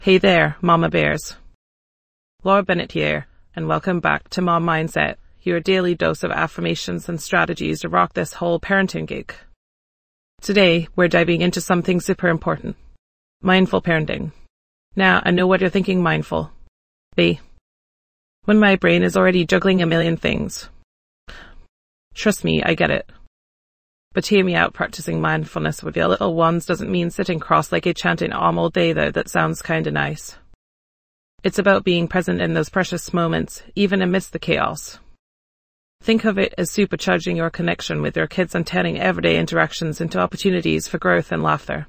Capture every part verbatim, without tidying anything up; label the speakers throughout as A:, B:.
A: Hey there, Mama Bears. Laura Bennett here, and welcome back to Mom Mindset, your daily dose of affirmations and strategies to rock this whole parenting gig. Today, we're diving into something super important. Mindful parenting. Now, I know what you're thinking mindful. B. When my brain is already juggling a million things. Trust me, I get it. But hear me out, practicing mindfulness with your little ones doesn't mean sitting cross-legged chanting Om all day though. That sounds kinda nice. It's about being present in those precious moments, even amidst the chaos. Think of it as supercharging your connection with your kids and turning everyday interactions into opportunities for growth and laughter.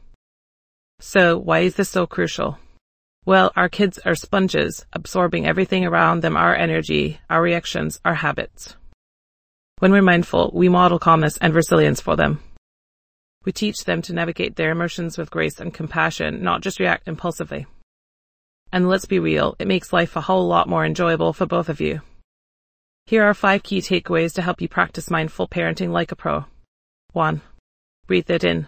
A: So, why is this so crucial? Well, our kids are sponges, absorbing everything around them, our energy, our reactions, our habits. When we're mindful, we model calmness and resilience for them. We teach them to navigate their emotions with grace and compassion, not just react impulsively. And let's be real, it makes life a whole lot more enjoyable for both of you. Here are five key takeaways to help you practice mindful parenting like a pro. one. Breathe it in.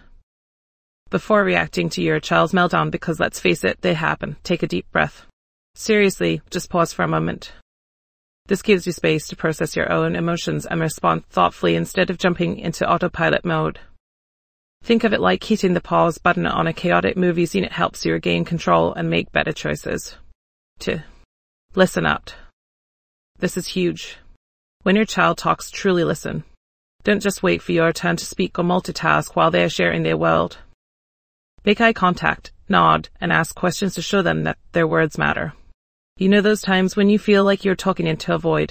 A: Before reacting to your child's meltdown, because let's face it, they happen, take a deep breath. Seriously, just pause for a moment. This gives you space to process your own emotions and respond thoughtfully instead of jumping into autopilot mode. Think of it like hitting the pause button on a chaotic movie scene. It helps you regain control and make better choices. two. Listen up. This is huge. When your child talks, truly listen. Don't just wait for your turn to speak or multitask while they're sharing their world. Make eye contact, nod, and ask questions to show them that their words matter. You know those times when you feel like you're talking into a void?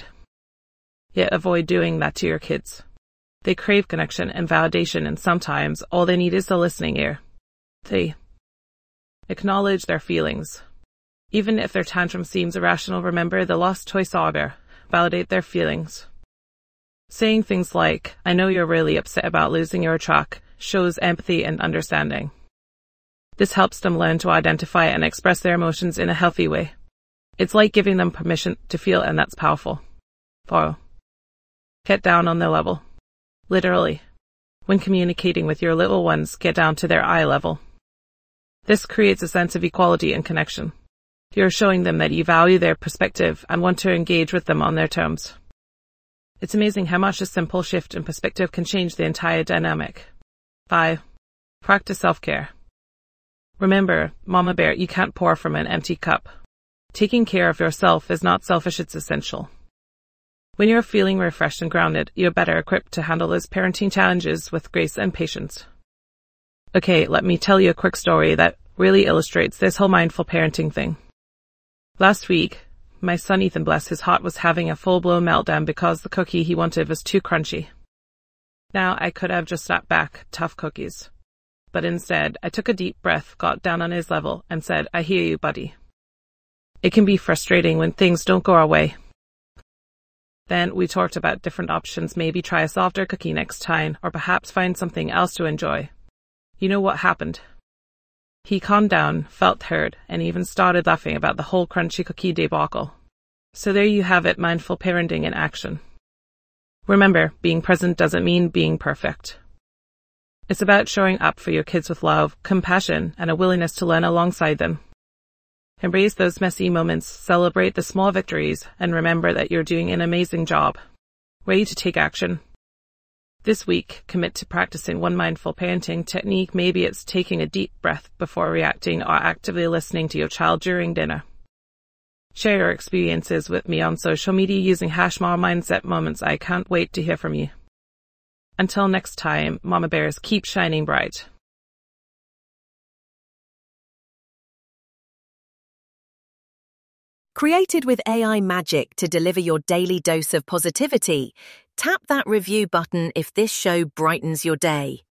A: Yet avoid doing that to your kids. They crave connection and validation, and sometimes all they need is a listening ear. three. Acknowledge their feelings. Even if their tantrum seems irrational, remember the lost toy saga. Validate their feelings. Saying things like, I know you're really upset about losing your truck, shows empathy and understanding. This helps them learn to identify and express their emotions in a healthy way. It's like giving them permission to feel, and that's powerful. four. Get down on their level. Literally. When communicating with your little ones, get down to their eye level. This creates a sense of equality and connection. You're showing them that you value their perspective and want to engage with them on their terms. It's amazing how much a simple shift in perspective can change the entire dynamic. five. Practice self-care. Remember, Mama Bear, you can't pour from an empty cup. Taking care of yourself is not selfish, it's essential. When you're feeling refreshed and grounded, you're better equipped to handle those parenting challenges with grace and patience. Okay, let me tell you a quick story that really illustrates this whole mindful parenting thing. Last week, my son Ethan, bless his heart, was having a full-blown meltdown because the cookie he wanted was too crunchy. Now, I could have just slapped back tough cookies. But instead, I took a deep breath, got down on his level, and said, I hear you, buddy. It can be frustrating when things don't go our way. Then we talked about different options, maybe try a softer cookie next time, or perhaps find something else to enjoy. You know what happened? He calmed down, felt heard, and even started laughing about the whole crunchy cookie debacle. So there you have it, mindful parenting in action. Remember, being present doesn't mean being perfect. It's about showing up for your kids with love, compassion, and a willingness to learn alongside them. Embrace those messy moments, celebrate the small victories, and remember that you're doing an amazing job. Ready to take action? This week, commit to practicing one mindful parenting technique. Maybe it's taking a deep breath before reacting or actively listening to your child during dinner. Share your experiences with me on social media using hash Mom Mindset Moments. I can't wait to hear from you. Until next time, Mama Bears, keep shining bright.
B: Created with A I magic to deliver your daily dose of positivity, tap that review button if this show brightens your day.